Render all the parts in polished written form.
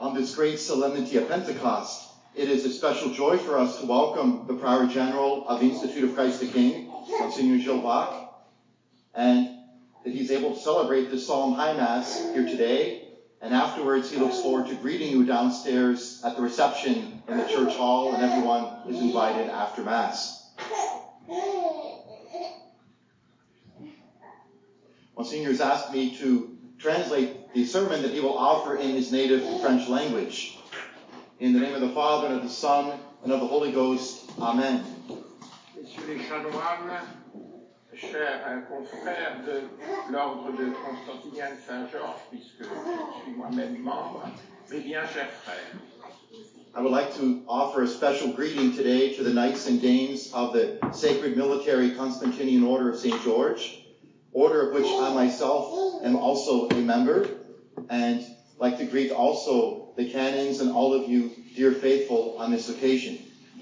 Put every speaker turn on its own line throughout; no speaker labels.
on this great solemnity of Pentecost, it is a special joy for us to welcome the Prior General of the Institute of Christ the King, Monsignor Gilles Bach, and that he's able to celebrate this solemn high mass here today. And afterwards, he looks forward to greeting you downstairs at the reception in the church hall, and everyone is invited after Mass. Monsignor has asked me to translate the sermon that he will offer in his native French language. In the name of the Father, and of the Son, and of the Holy Ghost. Amen.
Messieurs les chanoines, chers confrères de l'ordre de Constantinien de Saint-Georges, puisque je suis moi-même membre, mes bien chers frères.
I would like to offer a special greeting today to the knights and dames of the Sacred Military Constantinian Order of St. George, order of which I myself am also a member, and like to greet also the canons and all of you, dear faithful, on this occasion.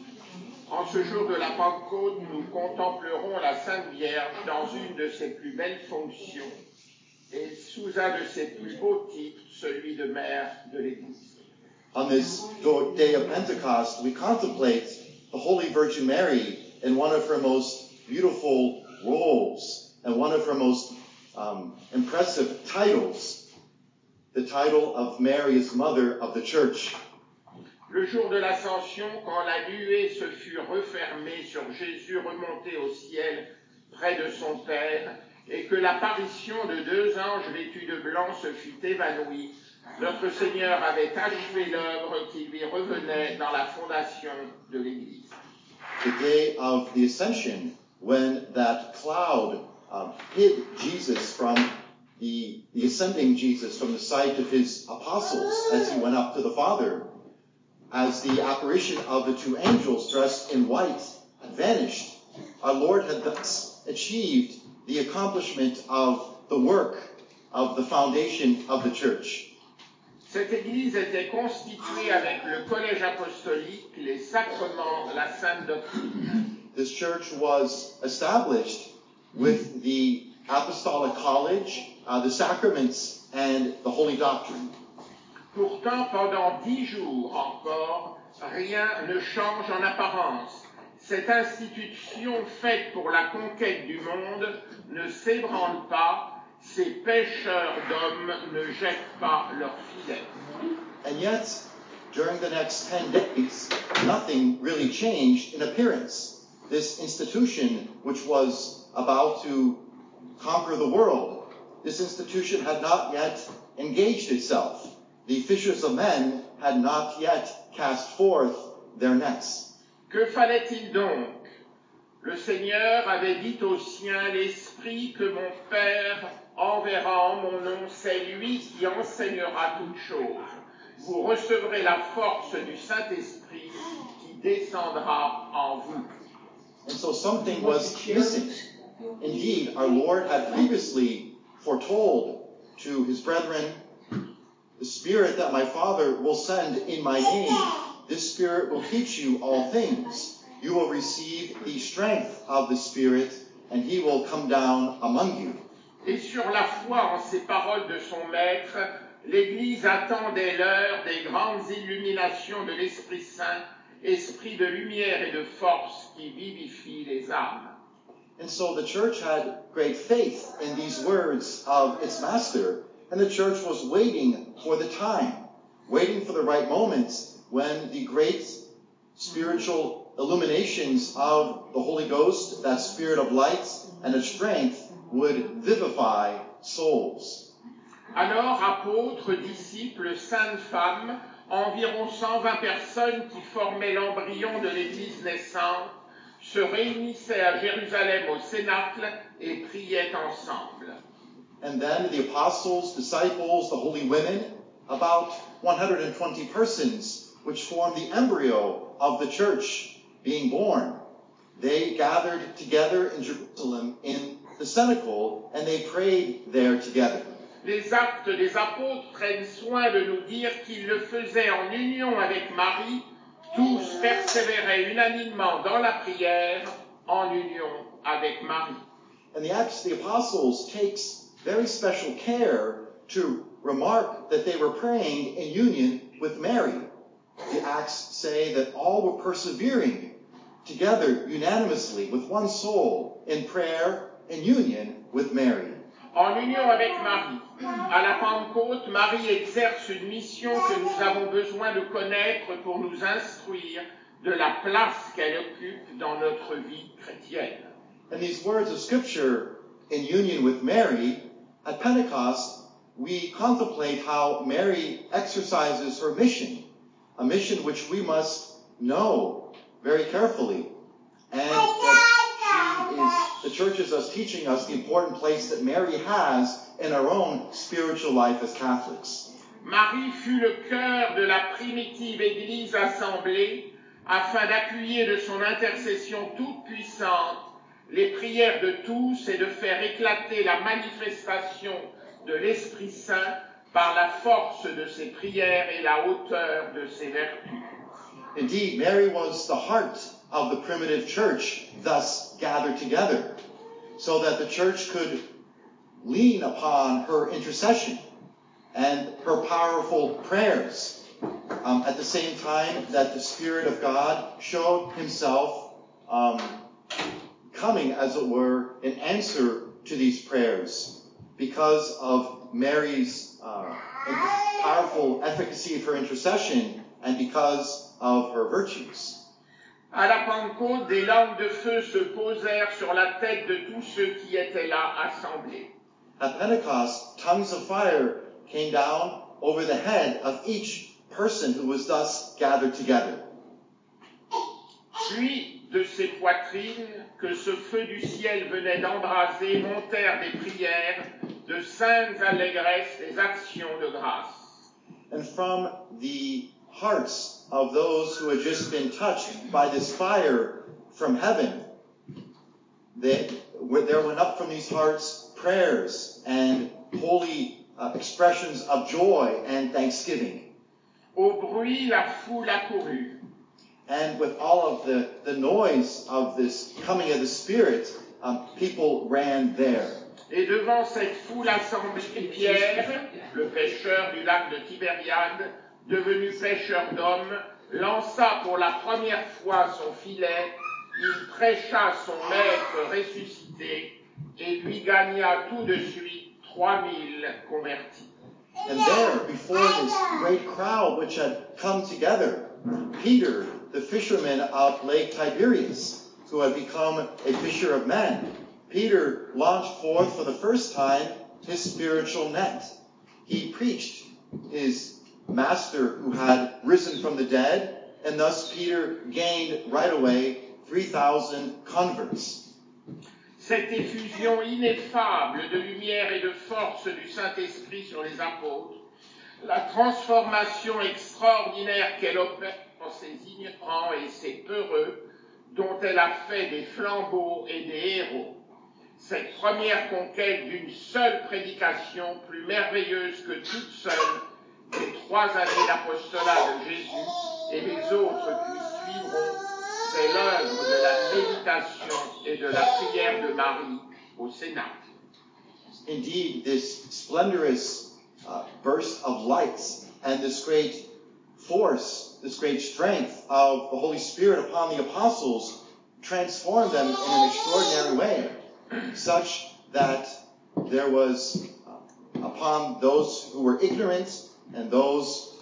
En ce jour de la Pentecôte, nous contemplerons la Sainte Vierge dans une de ses plus belles fonctions et sous un de ses plus beaux titres, celui de mère de l'Église.
On this day of Pentecost, we contemplate the Holy Virgin Mary in one of her most beautiful roles and one of her most impressive titles, the title of Mary as Mother of the Church.
Le jour de l'Ascension, quand la nuée se fut refermée sur Jésus remonté au ciel près de son Père, et que l'apparition de deux anges vêtus de blanc se fut évanouie, notre Seigneur avait achevé l'œuvre qui lui revenait dans la fondation de l'Église.
The day of the Ascension, when that cloud hid Jesus from the ascending Jesus from the sight of his apostles as he went up to the Father, as the apparition of the two angels dressed in white had vanished, our Lord had thus achieved the accomplishment of the work of the foundation of the Church.
Cette Église était constituée avec le collège apostolique, les sacrements, la sainte doctrine.
This church was established with the apostolic college, the sacraments, and the holy doctrine.
Pourtant, pendant 10 jours encore, rien ne change en apparence. Cette institution faite pour la conquête du monde ne s'ébranle pas, ces pécheurs d'hommes ne jettent pas leurs filets.
And yet, during the next 10 days, nothing really changed in appearance. This institution, which was about to conquer the world, this institution had not yet engaged itself. The fishers of men had not yet cast forth their nets.
Que fallait-il donc? Le Seigneur avait dit aux siens, l'Esprit que mon Père enverra en mon nom, c'est lui qui enseignera toutes choses. Vous recevrez la force du Saint-Esprit qui descendra en vous.
And so something was missing. Indeed, our Lord had previously foretold to his brethren, the Spirit that my Father will send in my name, this Spirit will teach you all things. You will receive the strength of the Spirit, and he will come down among you.
Et sur la foi en ces paroles de son Maître, l'Église attendait l'heure des grandes illuminations de l'Esprit Saint, esprit de lumière et de force qui vivifie les âmes.
And so the church had great faith in these words of its Master, and the church was waiting for the time, waiting for the right moment when the great spiritual illuminations of the Holy Ghost, that spirit of light and of strength, would vivify souls.
Alors, apôtres, disciples, saintes femmes, environ 120 personnes qui formaient l'embryon de l'Église naissante, se réunissaient à Jérusalem au Cénacle et priaient ensemble.
And then the apostles, disciples, the holy women, about 120 persons, which formed the embryo of the church being born, they gathered together in Jerusalem in the cenacle, and they prayed there together.
Les actes des apôtres prennent soin de nous dire qu'ils le faisaient en union avec Marie, tous persévéraient unanimement dans la prière, en union avec Marie.
And the Acts of the Apostles takes very special care to remark that they were praying in union with with Mary. The Acts say that all were persevering together unanimously with one soul in prayer and union with Mary.
En union avec Marie, à la Pentecôte, Marie exerce une mission que nous avons besoin de connaître pour nous instruire de la place qu'elle occupe dans notre vie chrétienne.
And these words of Scripture, in union with Mary, at Pentecost, we contemplate how Mary exercises her mission, a mission which we must know very carefully. And that the church is thus teaching us the important place that Mary has in our own spiritual life as Catholics.
Marie fut le cœur de la primitive Église assemblée afin d'appuyer de son intercession toute puissante les prières de tous et de faire éclater la manifestation de l'Esprit Saint par la force de ses prières et la hauteur de ses vertus.
Indeed, Mary was the heart of the primitive church, thus gathered together, so that the church could lean upon her intercession and her powerful prayers, at the same time that the Spirit of God showed himself coming, as it were, in answer to these prayers because of Mary's powerful efficacy of her intercession and because of her virtues.
À la Pentecôte, des langues de feu se posèrent sur la tête de tous ceux qui étaient là assemblés.
At Pentecost, tongues of fire came down over the head of each person who was thus gathered together.
Puis, de ces poitrines que ce feu du ciel venait d'embraser, montèrent des prières, de saintes allégresses, des actions de grâce.
And from the hearts of those who had just been touched by this fire from heaven, there went up from these hearts prayers and holy expressions of joy and thanksgiving.
Au bruit, la foule accourut.
And with all of the noise of this coming of the Spirit, people ran there.
Et devant cette foule assemblée, Pierre, le pêcheur du lac de Tibériade, devenu pêcheur d'hommes, lança pour la première fois son filet, il prêcha son maître ressuscité et lui gagna tout de suite 3000 convertis.
And there, before this great crowd which had come together, Peter, the fisherman of Lake Tiberias, who had become a fisher of men, Peter launched forth for the first time his spiritual net. He preached his master who had risen from the dead, and thus Peter gained right away 3,000 converts.
Cette effusion ineffable de lumière et de force du Saint-Esprit sur les apôtres, la transformation extraordinaire qu'elle opère en ces ignorants et ces peureux, dont elle a fait des flambeaux et des héros. Cette première conquête d'une seule prédication, plus merveilleuse que toute seule, des 3 années d'apostolat de Jésus et les autres qui suivront, c'est l'œuvre de la méditation et de la prière de Marie au Sénat.
Indeed, this splendorous burst of lights and this great force, this great strength of the Holy Spirit upon the apostles transformed them in an extraordinary way, such that there was upon those who were ignorant and those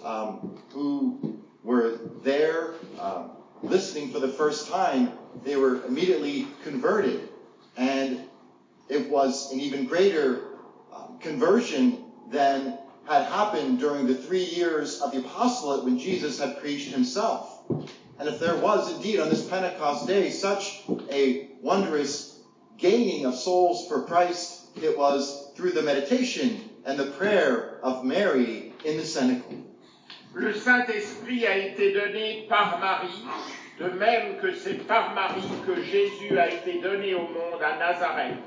who were there listening for the first time, they were immediately converted. And it was an even greater conversion than had happened during the 3 years of the apostolate when Jesus had preached himself. And if there was indeed on this Pentecost day such a wondrous gaining of souls for Christ, it was through the meditation and the prayer of Mary in the cenacle.
Le Saint-Esprit a été donné par Marie, de même que c'est par Marie que Jésus a été donné au monde à Nazareth.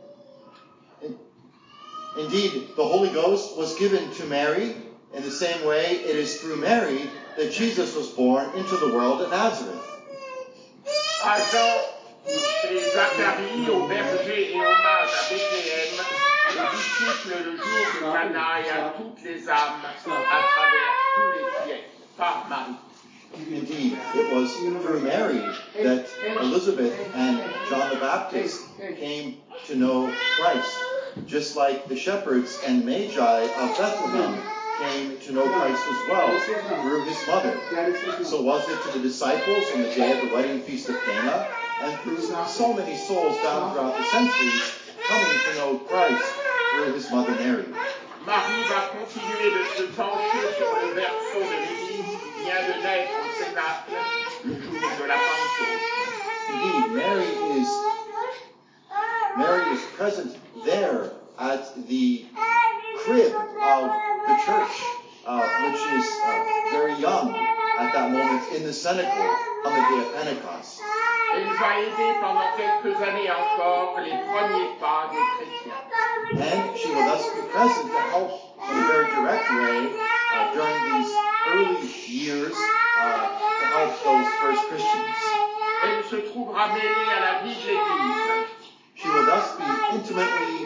Indeed, the Holy Ghost was given to Mary. In the same way, it is through Mary that Jesus was born into the world at Nazareth.
À Jean, chez Zacharie, aux bergers et aux mages à Bethléem, aux disciples le jour du Cana et à toutes les âmes à travers tous les siècles. par Marie.
Indeed, it was through Mary that Elizabeth and John the Baptist came to know Christ, just like the shepherds and magi of Bethlehem came to know Christ as well through his mother. So was it to the disciples on the day of the wedding feast of Cana, and through so many souls down throughout the centuries coming to know Christ through his mother Mary.
Marie va continuer de se pencher sur le berceau de l'Église qui vient de naître au Cénacle le jour de la Pentecôte.
Indeed, Mary is present there at the crib of the church, which is very young at that moment in the cenacle on the day of Pentecost.
Elle va aider pendant quelques années encore les premiers pas des chrétiens.
And she will thus be present to help in a very direct way during these early years to help those first Christians.
Elle se trouvera mêlée à la vie de l'Église.
She will thus be intimately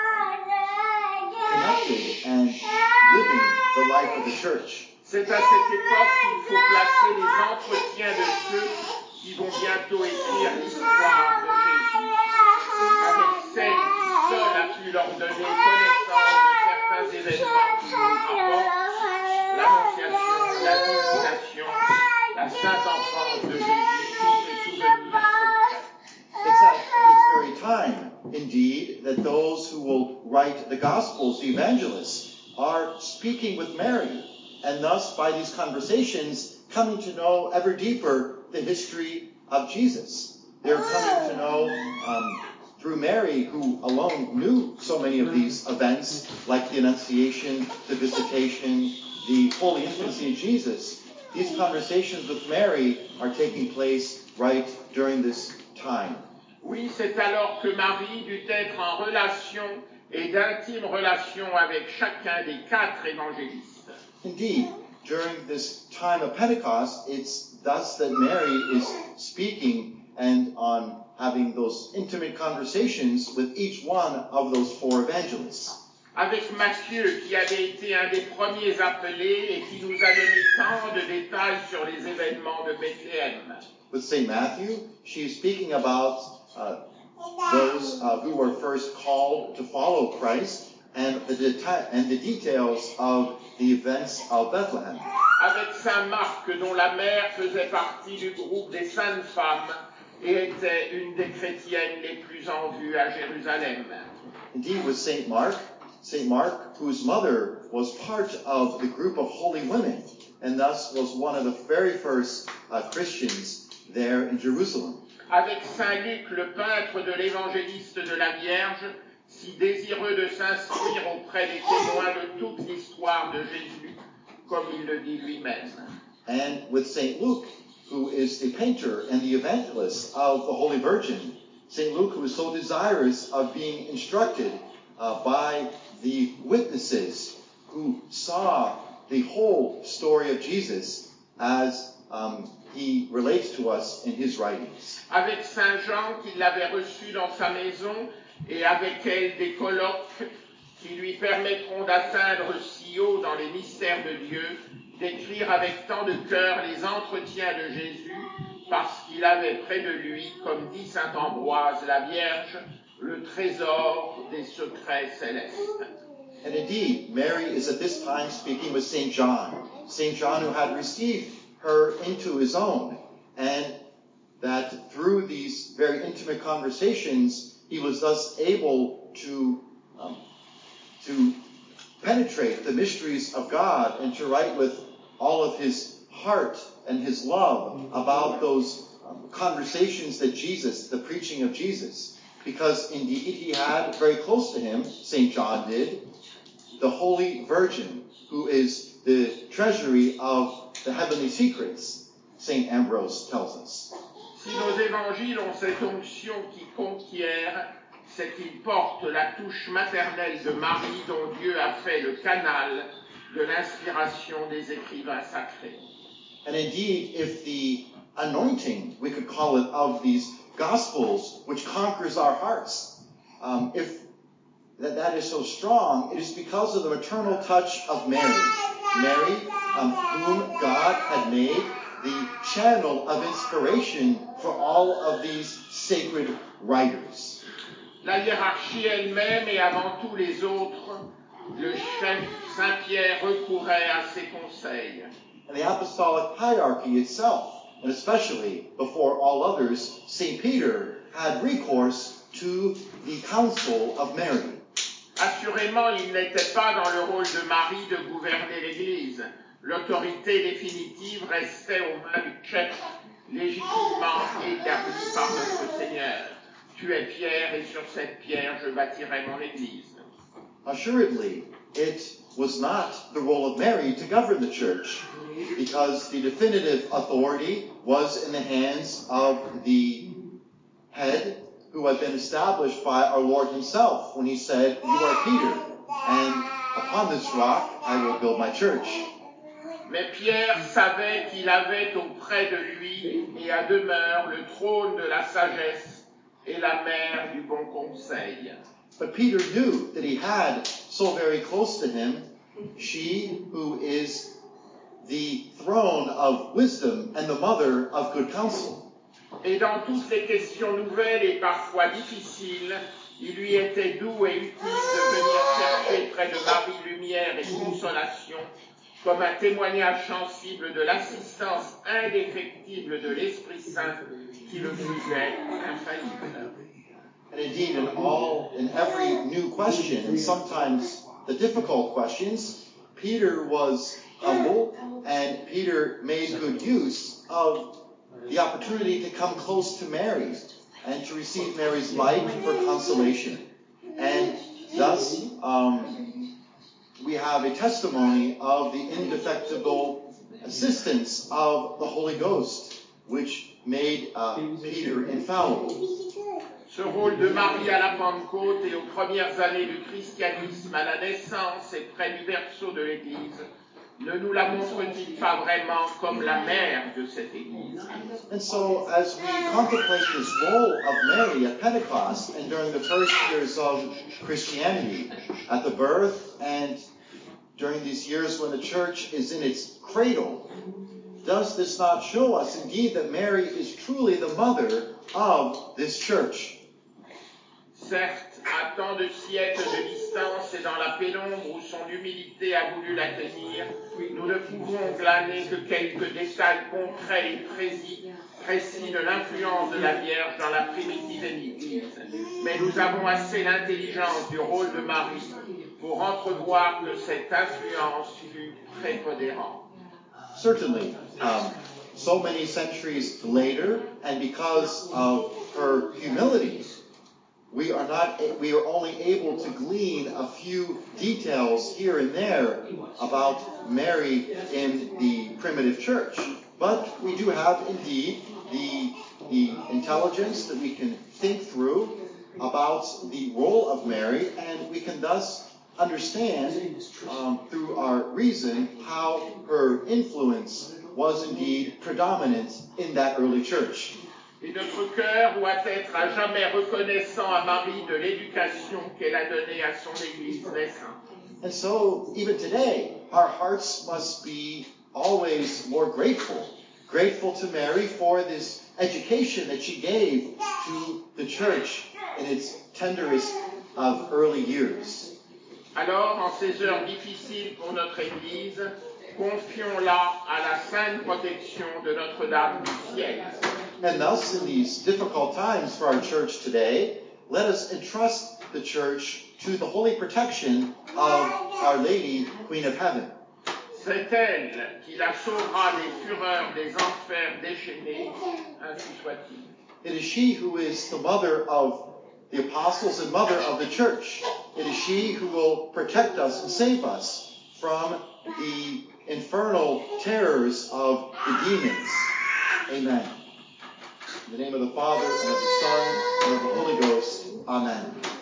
connected and living the life of the church.
C'est à cette époque qu'il faut placer les entretiens de ceux qui vont bientôt écrire l'histoire de Jésus, avec celle qui seule a pu leur donner connaissance de certains événements qui nous rapportent, l'Annonciation, la Visitation, la Sainte Enfance de Jésus, tous ces souvenirs secrets.
It's at this very time, indeed, that those who will write the Gospels, the evangelists, are speaking with Mary, and thus, by these conversations, coming to know ever deeper the history of Jesus. They're coming to know through Mary, who alone knew so many of these events, like the Annunciation, the Visitation, the Holy Infancy of Jesus. These conversations with Mary are taking place right during this time.
Oui, c'est alors que Marie dut être en relation et d'intime relation avec chacun des 4 évangélistes.
Indeed, during this time of Pentecost, it's thus that Mary is speaking and on having those intimate conversations with each one of those 4 evangelists.
Avec Matthieu, qui avait été un des premiers appelés et qui nous a donné tant de détails sur les événements de Bethléem.
With St. Matthew, she is speaking about those who were first called to follow Christ and the details of the events of Bethlehem.
Avec Saint Marc, dont la mère faisait partie du groupe des saintes femmes et était une des chrétiennes les plus en vue à Jérusalem.
Indeed, with St. Mark, whose mother was part of the group of holy women, and thus was one of the very first Christians there in Jerusalem.
Avec Saint Luc, le peintre de l'évangéliste de la Vierge, si désireux de s'instruire auprès des témoins de toute l'histoire de Jésus, comme il le dit lui-même.
And with St. Luke, who is the painter and the evangelist of the Holy Virgin. St. Luke, who is so desirous of being instructed by the witnesses who saw the whole story of Jesus as he relates to us in his writings.
Avec Saint Jean, qui l'avait reçu dans sa maison, et avec elle des colloques qui lui permettront d'atteindre si haut dans les mystères de Dieu, d'écrire avec tant de cœur les entretiens de Jésus, parce qu'il avait près de lui, comme dit saint Ambroise la Vierge, le trésor des secrets célestes.
And indeed, Mary is at this time speaking with St. John who had received her into his own, and that through these very intimate conversations, he was thus able to penetrate the mysteries of God and to write with all of his heart and his love about those conversations that Jesus, the preaching of Jesus. Because indeed he had very close to him, St. John did, the Holy Virgin, who is the treasury of the heavenly secrets, St. Ambrose tells us.
Si nos évangiles ont cette onction qui conquiert, c'est qu'ils portent la touche maternelle de Marie dont Dieu a fait le canal de l'inspiration des écrivains sacrés.
And indeed, if the anointing, we could call it, of these Gospels, which conquers our hearts, if that is so strong, it is because of the maternal touch of Mary. Mary, whom God had made the channel of inspiration for all of these sacred writers.
La hiérarchie elle-même et avant tout les autres, le chef Saint Pierre recourait à ses conseils.
And the apostolic hierarchy itself, and especially before all others, St. Peter had recourse to the counsel of Mary.
Assurément, il n'était pas dans le rôle de Marie de gouverner l'Église. L'autorité définitive restait aux mains du chef, légitimement établi par notre Seigneur. Tu es Pierre, et sur cette pierre je bâtirai mon Église.
Assuredly, it was not the role of Mary to govern the church, because the definitive authority was in the hands of the head who had been established by our Lord himself when he said, "You are Peter, and upon this rock I will build my church."
Mais Pierre savait qu'il avait auprès de lui et à demeure le trône de la sagesse et la mère du bon conseil.
But Peter knew that he had so very close to him she who is the throne of wisdom and the mother of good counsel.
Et dans toutes les questions nouvelles et parfois difficiles, il lui était doux et utile de venir chercher près de Marie lumière et consolation, comme un témoignage sensible de l'assistance indéfectible de l'Esprit Saint qui le faisait infaillible.
And indeed, in every new question, and sometimes the difficult questions, Peter was humble, and Peter made good use of the opportunity to come close to Mary and to receive Mary's light for consolation. And thus, we have a testimony of the indefectible assistance of the Holy Ghost, which made Peter infallible.
Ce rôle de Marie à la Pentecôte et aux premières années du christianisme, à la naissance et près du berceau de l'Église, ne nous la montre-t-il pas vraiment comme la mère de cette Église?
And so, as we contemplate this role of Mary at Pentecost and during the first years of Christianity, at the birth and during these years when the church is in its cradle, does this not show us indeed that Mary is truly the mother of this church?
Certes, à tant de siècles de distance et dans la pénombre où son humilité a voulu l'atteindre, nous ne pouvons glaner que quelques détails concrets et précis de l'influence de la Vierge dans la primitive Église. Mais nous avons assez l'intelligence du rôle de Marie pour entrevoir que cette influence fut prépondérante.
Certainly, so many centuries later, and because of her humility, we are only able to glean a few details here and there about Mary in the primitive church. But we do have indeed the intelligence that we can think through about the role of Mary, and we can thus understand through our reason how her influence was indeed predominant in that early church.
Et notre cœur doit être à jamais reconnaissant à Marie de l'éducation qu'elle a donnée à son Église naissante.
And so, even today, our hearts must be always more grateful to Mary for this education that she gave to the church in its tenderest of early years.
Alors, en ces heures difficiles pour notre Église, confions-la à la sainte protection de Notre-Dame du ciel.
And thus, in these difficult times for our church today, let us entrust the church to the holy protection of Our Lady, Queen of Heaven.
C'est elle qui la sauvera des fureurs des enfers déchaînés, ainsi soit-il.
It is she who is the mother of the apostles and mother of the church. It is she who will protect us and save us from the infernal terrors of the demons. Amen. In the name of the Father, and of the Son, and of the Holy Ghost. Amen.